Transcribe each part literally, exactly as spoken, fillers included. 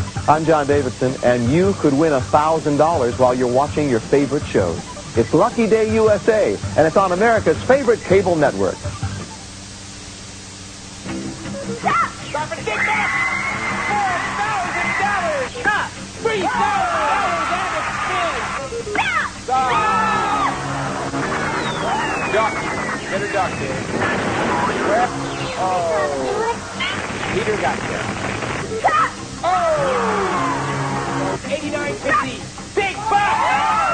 I'm John Davidson, and you could win one thousand dollars while you're watching your favorite shows. It's Lucky Day U S A, and it's on America's favorite cable network. Stop! Stop and get back! four thousand dollars! Stop! three thousand dollars and a spin! Stop! Stop! Duck. Get her duck, Dave. Left. Oh. Peter got there. Stop! Oh! eighty-nine fifty. Big buck!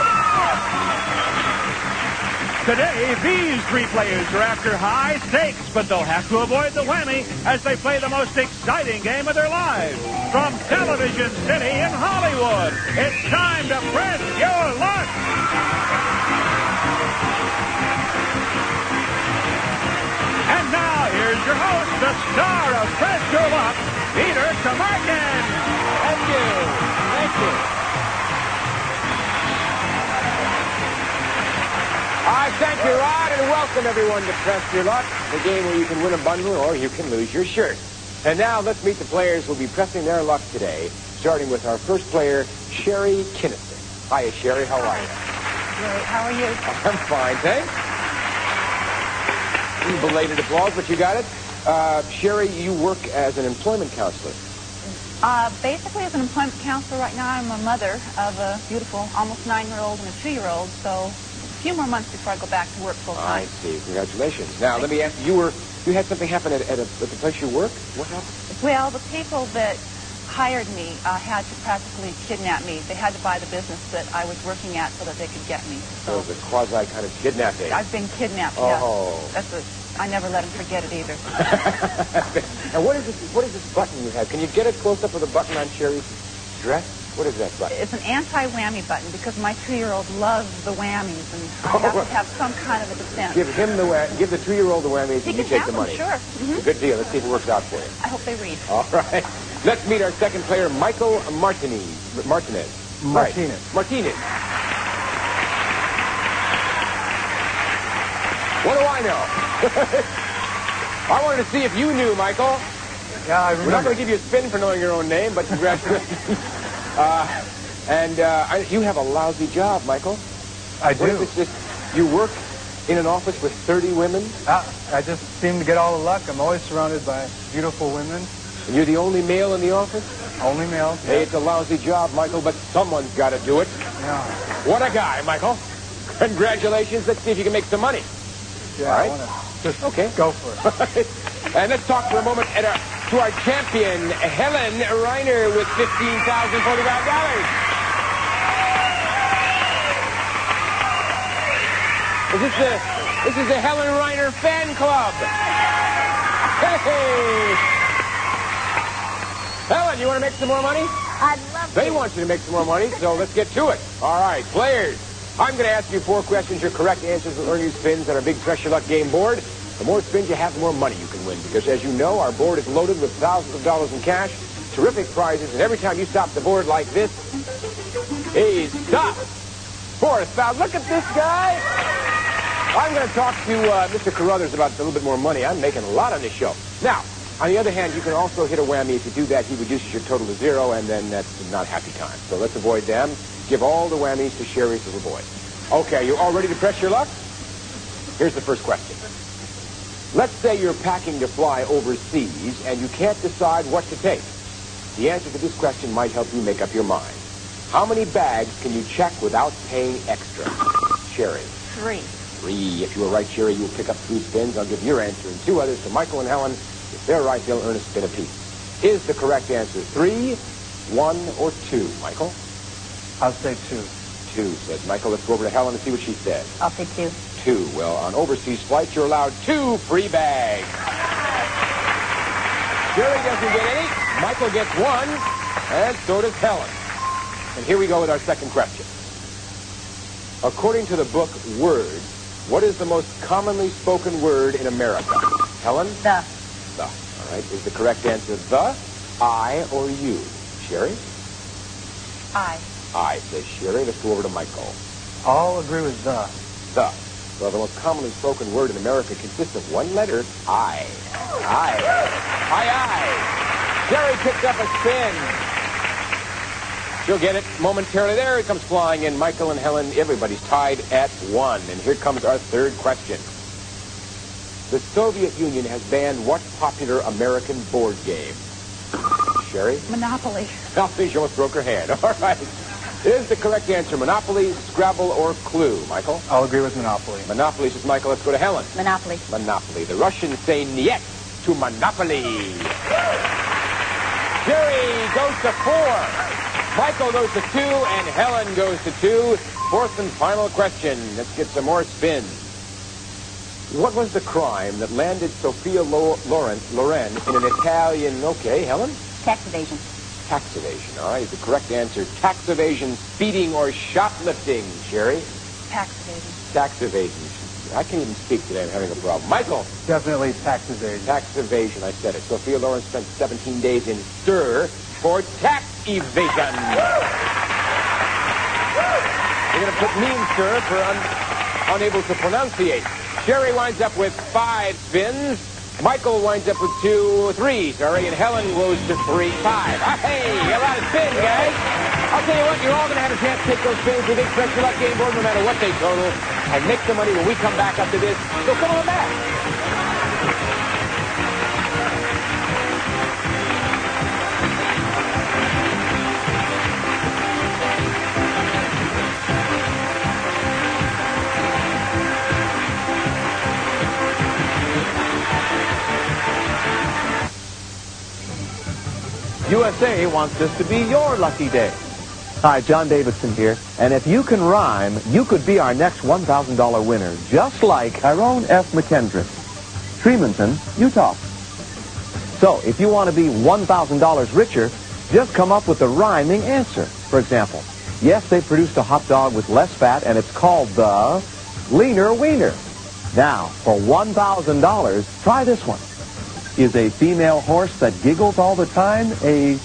Today, these three players are after high stakes, but they'll have to avoid the whammy as they play the most exciting game of their lives. From Television City in Hollywood, it's time to press your luck. And now, here's your host, the star of Press Your Luck, Peter Tomarken. Thank you. Thank you. I thank you, Rod, and welcome everyone to Press Your Luck, the game where you can win a bundle or you can lose your shirt. And now let's meet the players who will be pressing their luck today, starting with our first player, Sherry Kinnister. Hiya, Sherry. How are you? Great. How are you? I'm fine, thanks. Belated applause, but you got it. Uh, Sherry, you work as an employment counselor. Uh, basically, as an employment counselor right now, I'm a mother of a beautiful almost nine-year-old and a two-year-old, so a few more months before I go back to work full-time. I see. Congratulations. Now, let me ask you, were, you had something happen at, at, a, at the place you work? What happened? Well, the people that hired me uh, had to practically kidnap me. They had to buy the business that I was working at so that they could get me. So, so the quasi kind of kidnapping. I've been kidnapped, oh. yes. That's a, I never let them forget it either. And what is this, what is this button you have? Can you get a close-up of the button on Sherry's dress? What is that button? It's an anti-whammy button because my two-year-old loves the whammies, and I have to have some kind of a defense. Give him the wha- give the two-year-old the whammies, he and you can take have the money. Them, sure. Mm-hmm. Good deal. Let's see if it works out for you. I hope they read. All right. Let's meet our second player, Michael Martinez. Martinez. Martinez. Right. Martinez. What do I know? I wanted to see if you knew, Michael. Yeah, I remember. We're not going to give you a spin for knowing your own name, but congratulations. uh, and uh, I, you have a lousy job, Michael. I What do. is this, this, you work in an office with thirty women? Uh, I just seem to get all the luck. I'm always surrounded by beautiful women. And you're the only male in the office? Only male. Hey, it's a lousy job, Michael, but someone's got to do it. Yeah. What a guy, Michael. Congratulations. Let's see if you can make some money. Yeah, All right. I want to just Okay. go for it. And let's talk for a moment at our, to our champion, Helen Reiner, with fifteen thousand forty-five dollars. Is this the, this is the Helen Reiner fan club. Hey! Helen, you want to make some more money? I'd love They to. want you to make some more money, so let's get to it. All right, players. I'm going to ask you four questions. Your correct answers will earn you spins on our big Press Your Luck game board. The more spins you have, the more money you can win. Because, as you know, our board is loaded with thousands of dollars in cash, terrific prizes, and every time you stop the board like this, he stops. four thousand. Look at this guy. I'm going to talk to uh, Mister Carruthers about a little bit more money. I'm making a lot on this show. Now, on the other hand, you can also hit a whammy. If you do that, he reduces your total to zero, and then that's not happy time. So let's avoid them. Give all the whammies to Sherry's little boy. Okay, you all ready to press your luck? Here's the first question. Let's say you're packing to fly overseas, and you can't decide what to take. The answer to this question might help you make up your mind. How many bags can you check without paying extra? Sherry. Three. Three. If you are right, Sherry, you'll pick up three spins. I'll give your answer and two others to Michael and Helen. If they're right, they'll earn a spin apiece. Is the correct answer three, one, or two? Michael? I'll say two. Two, says Michael. Let's go over to Helen and see what she says. I'll say two. Two. Well, on overseas flights, you're allowed two free bags. Sherry doesn't get any. Michael gets one. And so does Helen. And here we go with our second question. According to the book Word, what is the most commonly spoken word in America? Helen? The. The. All right. Is the correct answer the, I, or you? Sherry? I. I, says Sherry. Let's go over to Michael. I'll agree with the. The. Well, the most commonly spoken word in America consists of one letter, I. I. I, I. Sherry picked up a spin. She'll get it momentarily. There it comes flying in. Michael and Helen, everybody's tied at one. And here comes our third question. The Soviet Union has banned what popular American board game? Sherry? Monopoly. Monopoly, she almost broke her hand. All right. Is the correct answer Monopoly, Scrabble, or Clue? Michael? I'll agree with Monopoly. Monopoly, says Michael. Let's go to Helen. Monopoly. Monopoly. The Russians say niet to Monopoly. Jerry goes to four. Michael goes to two, and Helen goes to two. Fourth and final question. Let's get some more spins. What was the crime that landed Sophia Loren, Loren in an Italian... Okay, Helen? Tax evasion. Tax evasion. All right, is the correct answer tax evasion, speeding, or shoplifting? Sherry? Tax evasion. Tax evasion. I can't even speak today. I'm having a problem. Michael? Definitely tax evasion. Tax evasion, I said it. Sophia Loren spent seventeen days in stir for tax evasion. You're going to put me in stir for un- unable to pronunciate. Sherry winds up with five spins. Michael winds up with two, three, sorry, and Helen goes to three, five. Ah, hey, a lot of spins, guys. I'll tell you what, you're all going to have a chance to take those spins with Big Pressure Luck Game Board, no matter what they total, and make some money when we come back after this. So come on back. U S A wants this to be your lucky day. Hi, John Davidson here, and if you can rhyme, you could be our next one thousand dollar winner, just like Tyrone F. McKendrick, Tremonton, Utah. So, if you want to be one thousand dollars richer, just come up with a rhyming answer. For example, yes, they produced a hot dog with less fat, and it's called the Leaner Wiener. Now, for one thousand dollars, try this one. Is a female horse that giggles all the time a...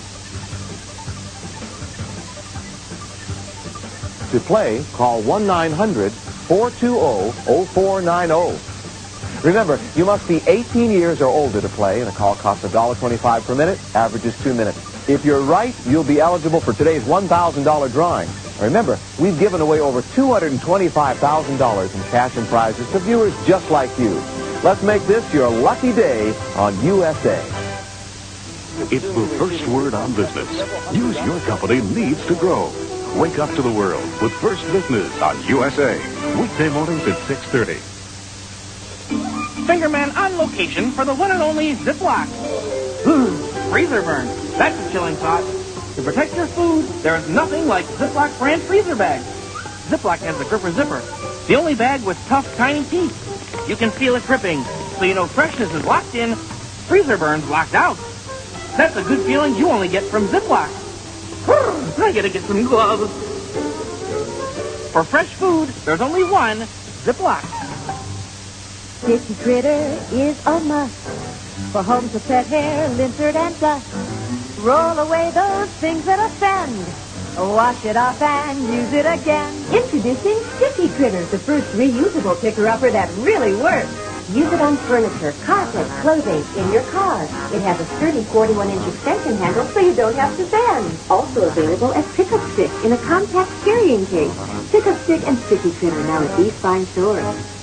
To play, call one nine hundred, four two zero, zero four nine zero. Remember, you must be eighteen years or older to play, and a call costs one dollar twenty-five per minute, average is two minutes. If you're right, you'll be eligible for today's one thousand dollar drawing. Remember, we've given away over two hundred twenty-five thousand dollars in cash and prizes to viewers just like you. Let's make this your lucky day on U S A. It's the first word on business. News your company needs to grow. Wake up to the world with First Business on U S A. Weekday mornings at six thirty. Fingerman on location for the one and only Ziploc. Ooh, freezer burn. That's a chilling thought. To protect your food, there's nothing like Ziploc brand freezer bags. Ziploc has the gripper zipper, the only bag with tough, tiny teeth. You can feel it dripping, so you know freshness is locked in, freezer burns locked out. That's a good feeling you only get from Ziploc. I gotta get some gloves. For fresh food, there's only one Ziploc. Sticky Critter is a must for homes of pet hair, lizard, and dust. Roll away those things that offend. Wash it off and use it again. Introducing Sticky Critter, the first reusable picker-upper that really works. Use it on furniture, carpet, clothing, in your car. It has a sturdy forty-one inch extension handle so you don't have to bend. Also available as pickup stick in a compact carrying case. Pickup stick and Sticky Critter now at these fine stores.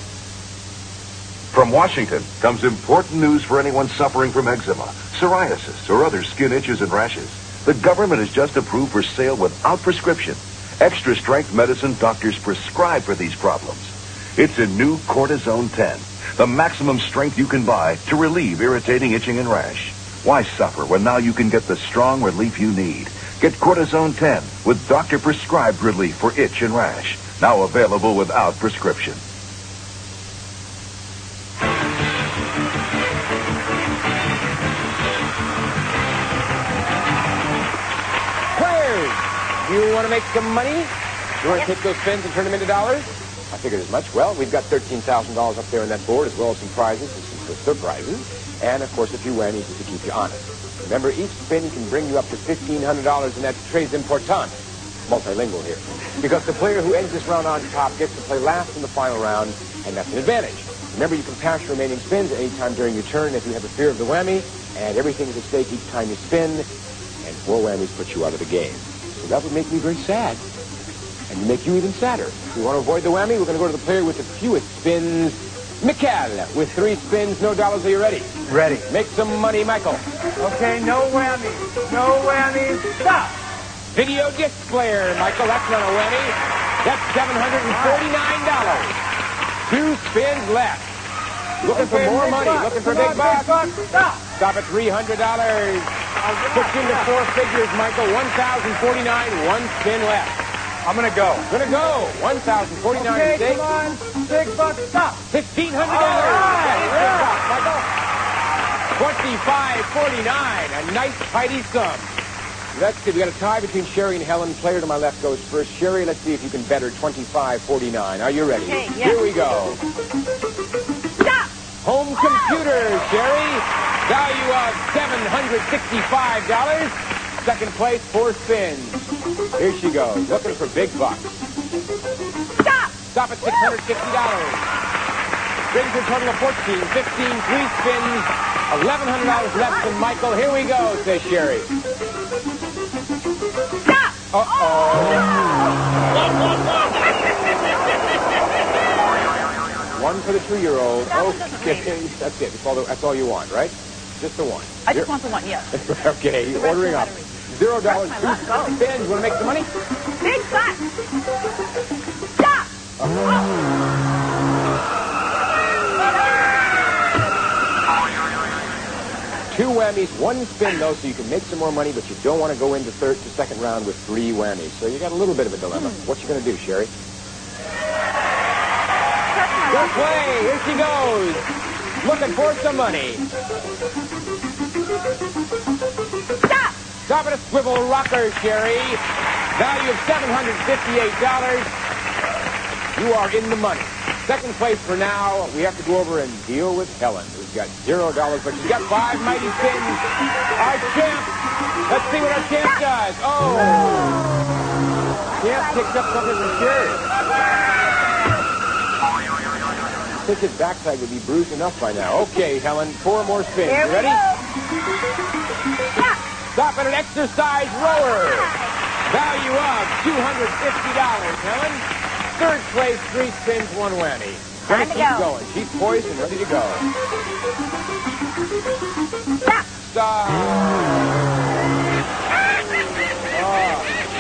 From Washington comes important news for anyone suffering from eczema, psoriasis, or other skin itches and rashes. The government has just approved for sale without prescription extra strength medicine doctors prescribe for these problems. It's a new Cortisone ten, the maximum strength you can buy to relieve irritating itching and rash. Why suffer when now you can get the strong relief you need? Get Cortisone ten with doctor prescribed relief for itch and rash. Now available without prescription. You want to make some money? You want to take those spins and turn them into dollars? I figured as much. Well, we've got thirteen thousand dollars up there on that board, as well as some prizes and some surprises. And, of course, if you win, easy to keep you honest. Remember, each spin can bring you up to fifteen hundred dollars, and that's très important. Multilingual here. Because the player who ends this round on top gets to play last in the final round, and that's an advantage. Remember, you can pass your remaining spins at any time during your turn if you have a fear of the whammy, and everything is at stake each time you spin, and four whammies put you out of the game. So that would make me very sad. And make you even sadder. If you want to avoid the whammy, we're going to go to the player with the fewest spins, Mikhail, with three spins, no dollars. Are you ready? Ready. Make some money, Michael. Okay, no whammies. No whammies. Stop! Video disc player, Michael. That's not a whammy. That's seven hundred forty-nine dollars. Two spins left. Looking for Okay, more big money. bucks. Looking for Come big on, bucks. big bucks. Stop! Stop at three hundred dollars. Push into four figures, Michael. one thousand forty-nine. One spin left. I'm gonna go. Gonna go. one thousand forty-nine Okay, stakes. come on. Big bucks. Stop! fifteen hundred dollars. All right, That is big yeah. bucks, Michael. twenty-five forty-nine. A nice, tidy sum. Let's see. We got a tie between Sherry and Helen. Player to my left goes first. Sherry, let's see if you can bet her twenty-five forty-nine. Are you ready? Okay, yeah. Here we go. Stop! Home computer, Sherry. Value of seven hundred sixty-five dollars. Second place, four spins. Here she goes. Looking for big bucks. Stop! Stop at six hundred fifty dollars. Brings her total of fourteen, fifteen, three spins, eleven hundred dollars left from Michael. Here we go, says Sherry. Stop! Uh-oh. One for the two-year-old. That one doesn't Okay, matter. that's it. That's all, the, that's all you want, right? Just the one. I just Zero- want the one, yes. Okay, The rest ordering of up. the battery. Zero dollars, Rest two of my luck, go. spins. You want to make some money? Big bucks! Stop! Two whammies, one spin though, so you can make some more money, but you don't want to go into third to second round with three whammies. So you got a little bit of a dilemma. Hmm. What you going to do, Sherry? That's my Good luck. play. Here she goes. Looking for some money. Stop! Stop at a swivel rocker, Sherry. Value of seven hundred fifty-eight dollars. You are in the money. Second place for now. We have to go over and deal with Helen, who's got zero dollars, but she's got five mighty spins. Our champ. Let's see what our champ does. Oh. Champ picks up something from Sherry. I think his backside would be bruised enough by now. Okay, Helen, four more spins. Here You we ready? go. Stop! Stop at an exercise rower. Value of two hundred fifty dollars, Helen. Third place, three spins, one whammy. Gonna Time to keep go. going. She's poised and ready to go. Stop! Stop. Oh.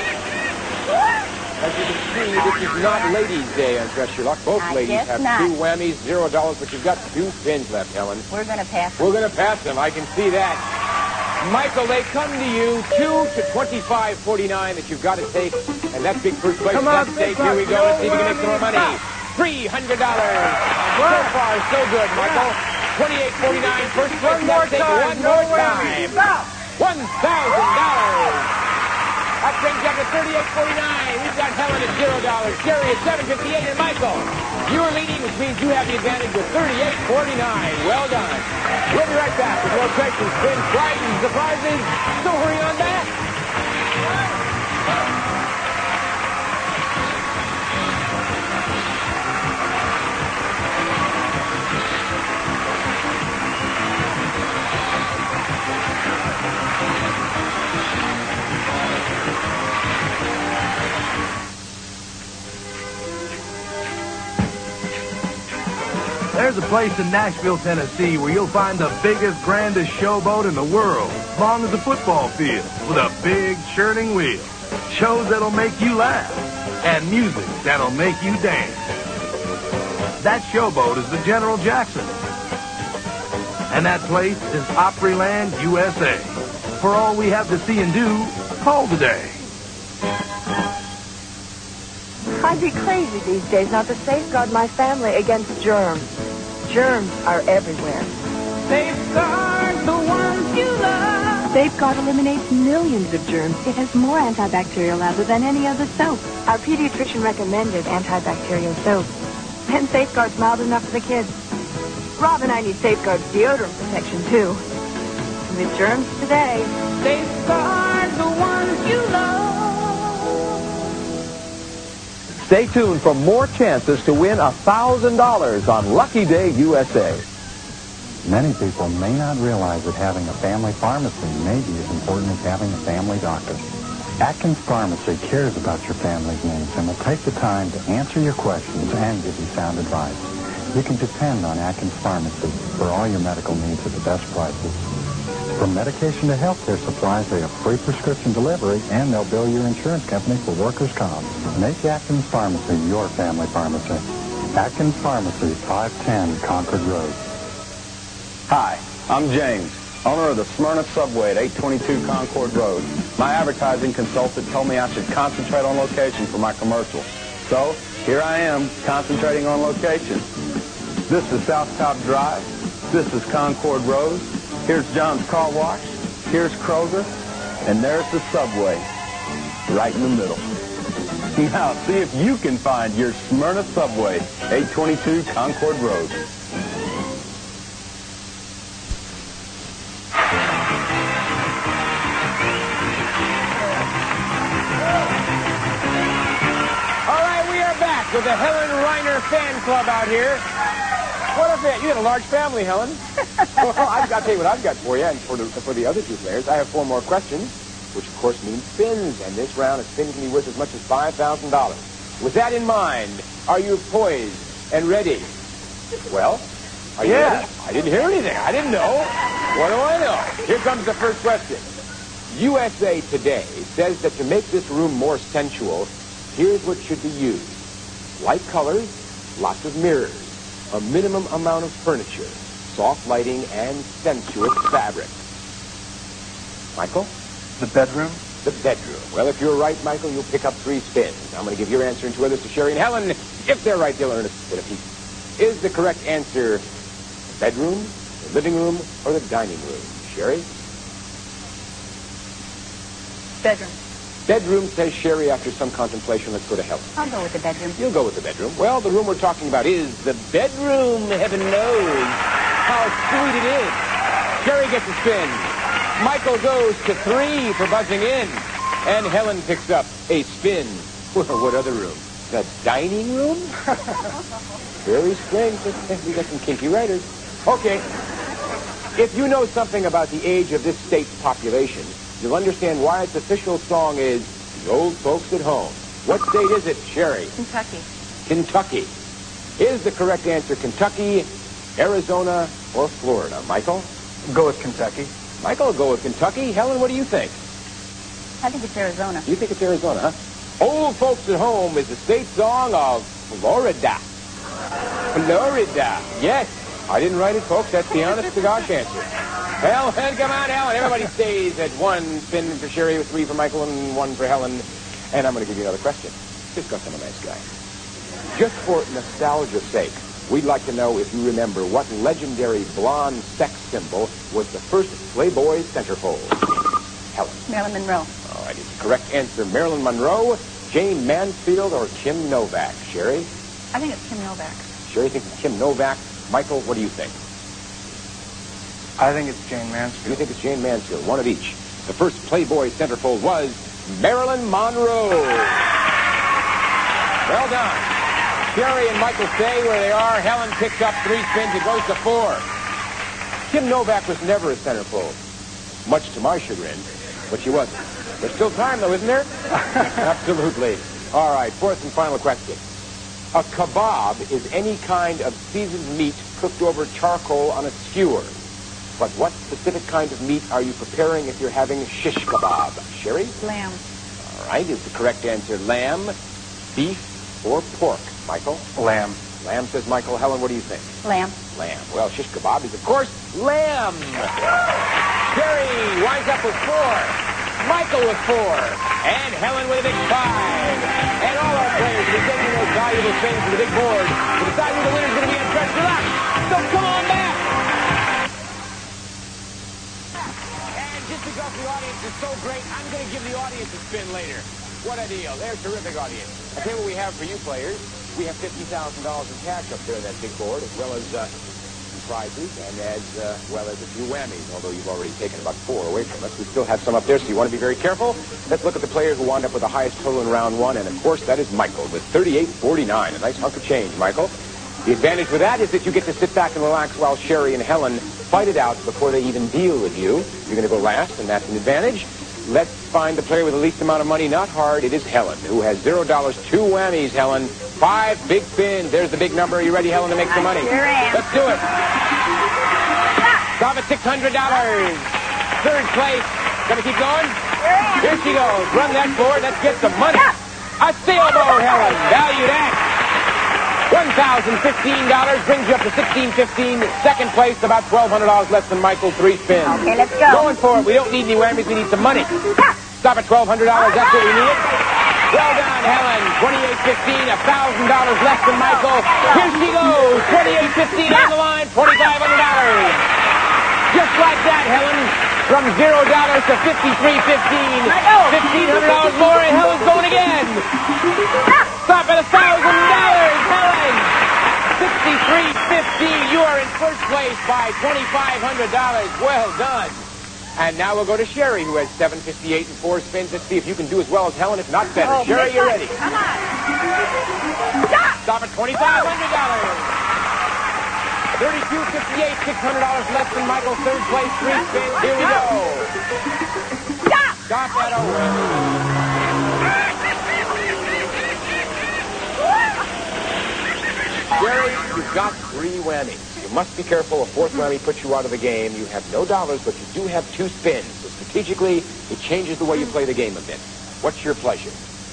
As you can see, this is not Ladies' Day on Dress Your Luck. Both I ladies guess have not. two whammies, zero dollars, but you've got two spins left, Helen. We're gonna pass. We're going to pass them. I can see that. Michael, they come to you two to twenty-five forty-nine that you've got to take, and that's big first place. Come on, That big stake. Here we bucks. go. Let's see if we can No make some more money. whammies. Three hundred dollars. So far, so good, Michael. Twenty-eight forty-nine. First place. One more That stake. time. One No more whammies. time. Stop! One thousand dollars. That brings you up to thirty-eight forty-nine. We've got Helen at zero dollars. Jerry at seven fifty-eight, and Michael, you're leading, which means you have the advantage with thirty-eight forty-nine. Well done. We'll be right back with more questions, spins, prizes, surprises. So hurry on back. There's a place in Nashville, Tennessee where you'll find the biggest, grandest showboat in the world, as long as a football field, with a big churning wheel. Shows that'll make you laugh, and music that'll make you dance. That showboat is the General Jackson. And that place is Opryland, U S A. For all we have to see and do, call today. I'd be crazy these days not to safeguard my family against germs. Germs are everywhere. Safeguard the ones you love. Safeguard eliminates millions of germs. It has more antibacterial lather than any other soap. Our pediatrician recommended antibacterial soap. And Safeguard's mild enough for the kids. Rob and I need Safeguard's deodorant protection, too. With germs today. Safeguard the ones you love. Stay tuned for more chances to win one thousand dollars on Lucky Day U S A. Many people may not realize that having a family pharmacy may be as important as having a family doctor. Atkins Pharmacy cares about your family's needs and will take the time to answer your questions and give you sound advice. You can depend on Atkins Pharmacy for all your medical needs at the best prices. From medication to healthcare supplies, they have free prescription delivery, and they'll bill your insurance company for workers' comp. Make Atkins Pharmacy your family pharmacy. Atkins Pharmacy, five ten Concord Road. Hi, I'm James, owner of the Smyrna Subway at eight twenty-two Concord Road. My advertising consultant told me I should concentrate on location for my commercial. So, here I am, concentrating on location. This is South Top Drive. This is Concord Road. Here's John's Car Wash. Here's Kroger. And there's the Subway, right in the middle. Now, see if you can find your Smyrna Subway, eight twenty-two Concord Road. All right, we are back with the Helen Reiner fan club out here. What a fan. You got a large family, Helen. Well, I've got to tell you what I've got for you, and for the, for the other two players, I have four more questions, which of course means spins, and this round a spin can be worth as much as five thousand dollars. With that in mind, are you poised and ready? Well, are you Yeah. ready? I didn't hear anything. I didn't know. What do I know? Here comes the first question. U S A Today says that to make this room more sensual, here's what should be used. Light colors, lots of mirrors, a minimum amount of furniture, soft lighting, and sensuous fabric. Michael? The bedroom? The bedroom. Well, if you're right, Michael, you'll pick up three spins. I'm going to give your answer and two others to Sherry and Helen. If they're right, they'll earn a spin apiece. Is the correct answer the bedroom, the living room, or the dining room? Sherry? Bedroom. Bedroom, says Sherry after some contemplation. Let's go to Helen. I'll go with the bedroom. You'll go with the bedroom. Well, the room we're talking about is the bedroom. Heaven knows how sweet it is. Sherry gets a spin. Michael goes to three for buzzing in. And Helen picks up a spin. Well, what other room? The dining room? Very strange. We got some kinky writers. Okay. If you know something about the age of this state's population, you'll understand why its official song is The Old Folks at Home. What state is it, Sherry? Kentucky. Kentucky. Is the correct answer Kentucky, Arizona, or Florida? Michael? Go with Kentucky. Michael will go with Kentucky. Helen, what do you think? I think it's Arizona. You think it's Arizona, huh? Old Folks at Home is the state song of Florida. Florida. Yes. I didn't write it, folks. That's the honest to gosh answer. Helen, come on, Helen. Everybody stays at one spin for Sherry, with three for Michael, and one for Helen. And I'm going to give you another question. Just because I'm a nice guy. Just for nostalgia's sake, we'd like to know if you remember what legendary blonde sex symbol was the first Playboy centerfold. Helen. Marilyn Monroe. All right, is the correct answer Marilyn Monroe, Jane Mansfield, or Kim Novak? Sherry? I think it's Kim Novak. Sherry thinks it's Kim Novak. Michael, what do you think? I think it's Jane Mansfield. You think it's Jane Mansfield, one of each. The first Playboy centerfold was Marilyn Monroe. Well done. Sherry and Michael stay where they are. Helen picks up three spins. It goes to four. Kim Novak was never a centerfold, much to my chagrin, but she wasn't. There's still time, though, isn't there? Absolutely. All right, fourth and final question. A kebab is any kind of seasoned meat cooked over charcoal on a skewer. But what specific kind of meat are you preparing if you're having shish kebab? Sherry? Lamb. All right, is the correct answer lamb, beef, or pork? Michael? Lamb. Lamb, says Michael. Helen, what do you think? Lamb. Lamb. Well, shish kebab is, of course, lamb. Sherry winds up with four. Michael with four. And Helen with a big five. And all our players are sending those valuable things to the big board to decide who the winner's going to be in Treasure Luck. So come on back. And just because the audience is so great, I'm going to give the audience a spin later. What a deal. They're a terrific audience. I'll tell you what we have for you players. We have fifty thousand dollars in cash up there on that big board, as well as uh, some prizes, and as uh, well as a few whammies, although you've already taken about four away from us. We still have some up there, so you want to be very careful. Let's look at the player who wound up with the highest total in round one, and of course, that is Michael with thirty-eight forty-nine. A nice hunk of change, Michael. The advantage with that is that you get to sit back and relax while Sherry and Helen fight it out before they even deal with you. You're going to go last, and that's an advantage. let's find the player with the least amount of money. Not hard. It is Helen, who has zero dollars. Two whammies, Helen. Five big spins. There's the big number. Are you ready, Helen, to make some money? Sure am. Let's do it. Stop at six hundred dollars. Third place. Gonna keep going? Here she goes. Run that board. Let's get some money. A sailboat, Helen. Valued at one thousand fifteen dollars. Brings you up to sixteen fifteen. Second place, about twelve hundred dollars less than Michael. Three spins. Okay, let's go. Going for it. We don't need any whammies. We need some money. Stop at twelve hundred dollars. That's what we need. Well done, Helen. twenty-eight fifteen. one thousand dollars less than Michael. Here she goes. twenty-eight fifteen on the line. twenty-five hundred dollars. Just like that, Helen. From zero dollars to fifty-three fifteen. Fifteen hundred dollars more, and Helen's going again. Stop at a thousand dollars, Helen. Sixty-three fifteen. You are in first place by twenty-five hundred dollars. Well done. And now we'll go to Sherry, who has seven fifty-eight and four spins. Let's see if you can do as well as Helen, if not better. Oh, Sherry, you ready? Come on. Stop at twenty-five hundred dollars. thirty-two fifty-eight, six hundred dollars less than Michael. Third place, three spins. Here we go. Stop. Stop at a whammy. Jerry, you've got three whammies. You must be careful. A fourth whammy puts you out of the game. You have no dollars, but you do have two spins. So strategically, it changes the way you play the game a bit. What's your pleasure?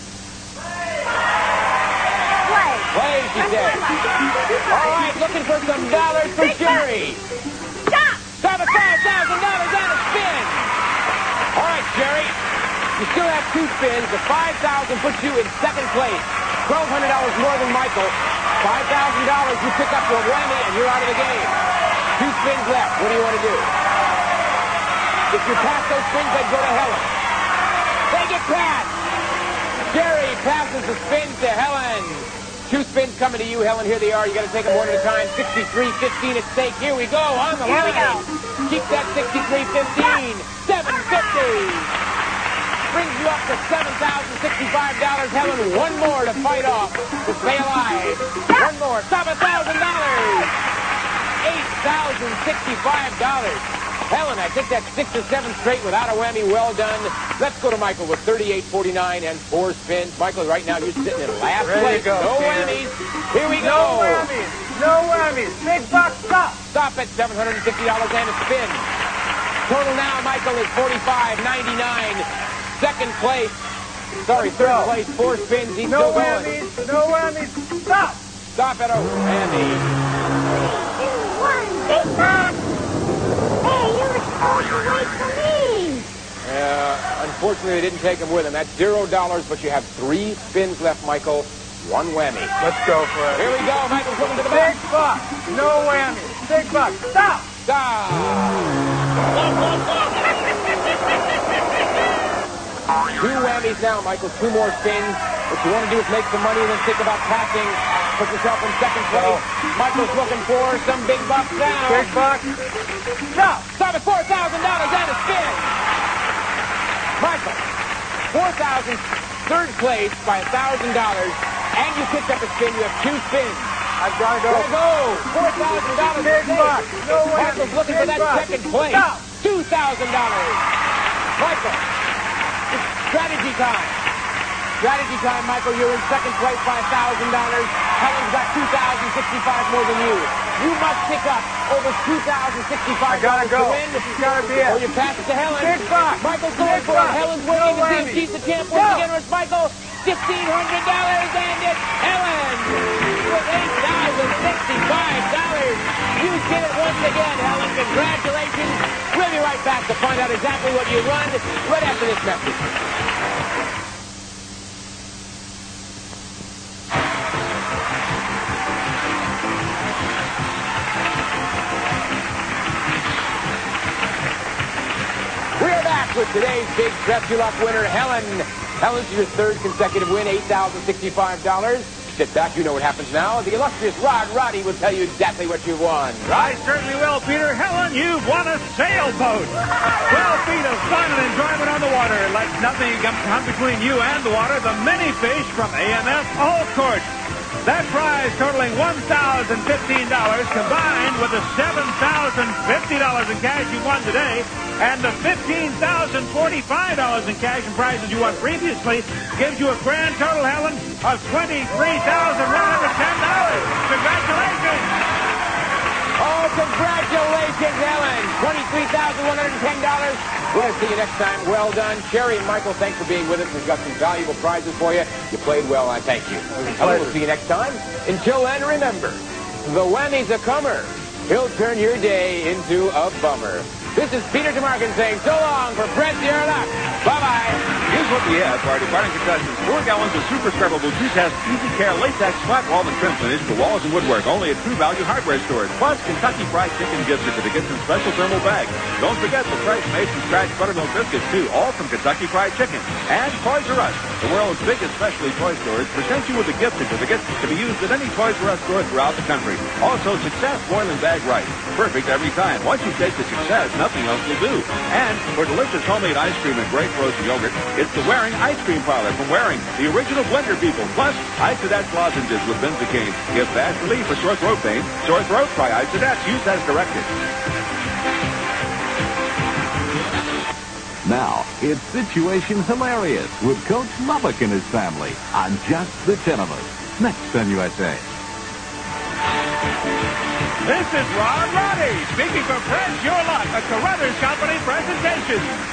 Play. Play, she said. All right, looking for some dollars for Sherry. Stop. Stop at five thousand dollars and a spin. All right, Sherry. You still have two spins. The five thousand dollars puts you in second place. twelve hundred dollars more than Michael. five thousand dollars, you pick up your whammy, and you're out of the game. Two spins left. What do you want to do? If you pass those spins, they'd go to Helen. They get passed. Jerry passes the spin to Helen. Two spins coming to you, Helen. Here they are. You got to take them one at a time. sixty-three fifteen at stake. Here we go on the Here line. we go. Keep that sixty-three fifteen. seven fifty. Brings you up to seven thousand sixty-five dollars. Helen, one more to fight off to stay alive. One more. Stop a thousand dollars. eight thousand sixty-five dollars. Helen, I think that's six or seven straight without a whammy. Well done. Let's go to Michael with thirty-eight forty-nine and four spins. Michael, right now you're sitting in last Ready place. to go, no Peter. whammies. Here we go. No whammies. No whammies. Big buck, stop. Stop at seven hundred fifty dollars and a spin. Total now, Michael, is forty-five ninety-nine. Second place. Sorry, third go. place. Four spins. He's No still going. whammies. No whammies. Stop. Stop at a whammy. Big buck. Hey, you were supposed to wait for me. Uh, unfortunately, they didn't take him with him. That's zero dollars, but you have three spins left, Michael. One whammy. Let's go for it. Here we go. Michael's looking to the Big back. buck. No whammies. Big buck. Stop. Stop. Two whammies now, Michael. Two more spins. What you want to do is make some money and then think about passing. Put yourself in second place. Michael's looking for some big bucks now. Big buck. Stop. Stop at four thousand dollars and a spin. Michael, four thousand dollars, third place by one thousand dollars, and you picked up a spin. You have two spins. I've got to go. There you go. four thousand dollars. Big buck. No whammies. Michael's looking for Big that buck. second place. Stop. two thousand dollars. Michael, it's strategy time. Strategy time, Michael. You're in second place by one thousand dollars. Helen's got two thousand sixty-five more than you. You must pick up over two thousand sixty-five dollars I gotta go. to win. This has got to be it. Or you pass it to Helen. Big buck. Michael's going Big for buck. it. Helen's No winning to see if whammies. she's the champ. Go. Once again, it's Michael. fifteen hundred dollars, and it's Helen with eight thousand sixty-five dollars. You did it once again, Helen. Congratulations. We'll be right back to find out exactly what you won right after this message. We're back with today's big Dress You Luck winner, Helen. Helen's your third consecutive win, eight thousand sixty-five dollars. Sit back, you know what happens now. The illustrious Rod Roddy will tell you exactly what you've won. I certainly will, Peter. Helen, you've won a sailboat. twelve feet of fun and enjoyment on the water. Let nothing come between you and the water. The mini fish from A M F All Court. That prize totaling one thousand fifteen dollars combined with the seven thousand fifty dollars in cash you won today and the fifteen thousand forty-five dollars in cash and prizes you won previously gives you a grand total, Helen, of twenty-three thousand one hundred ten dollars. Congratulations! Oh, congratulations, Helen. twenty-three thousand one hundred ten dollars. We're going to see you next time. Well done. Sherry and Michael, thanks for being with us. We've got some valuable prizes for you. You played well, I thank you. Helen, we'll see you next time. Until then, remember, the whammy's a comer. He'll turn your day into a bummer. This is Peter DeMarkin saying so long for Fred Sierra. Bye-bye. Here's what we have for our departing contestants. Four gallons of super scrubbable two test Easy Care latex flat wall and trim finish for walls and woodwork only at True Value Hardware stores. Plus Kentucky Fried Chicken gift certificates and special thermal bags. Don't forget the fresh made from scratch buttermilk biscuits too, all from Kentucky Fried Chicken. And Toys R Us, the world's biggest specialty toy stores, present you with a gift certificate to be used at any Toys R Us store throughout the country. Also Success boiling bag rice. Perfect every time. Once you taste the Success, nothing else will do. And for delicious homemade ice cream and great frozen yogurt, it's the Waring Ice Cream Parlor from Waring, the original blender people. Plus, Isodat lozenges with benzocaine give fast relief for sore throat pain. Sore throat, try Isodat. Use as directed. Now, it's Situation Hilarious with Coach Lubbock and his family on Just the Ten of Us. Next on U S A. This is Ron Roddy speaking for Press Your Luck, a Carruthers Company presentation.